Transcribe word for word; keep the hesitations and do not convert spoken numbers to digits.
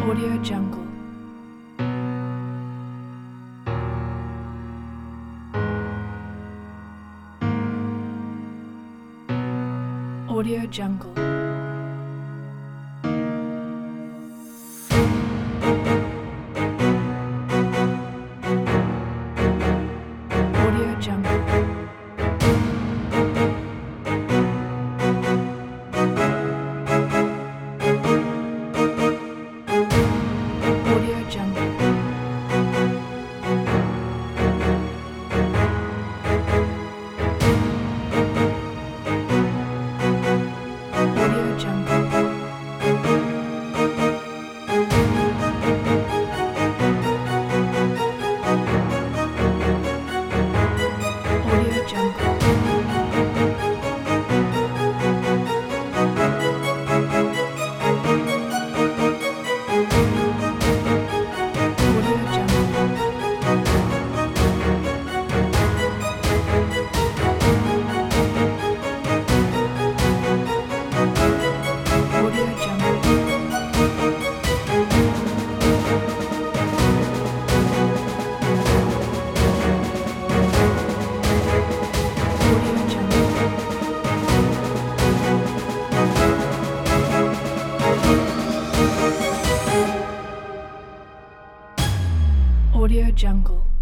Audio Jungle. Audio Jungle. Audio Jungle. Audio Jungle. Audio Jungle. Audio Jungle. Audio Jungle. Audio Jungle. Audio Jungle. Audio Jungle.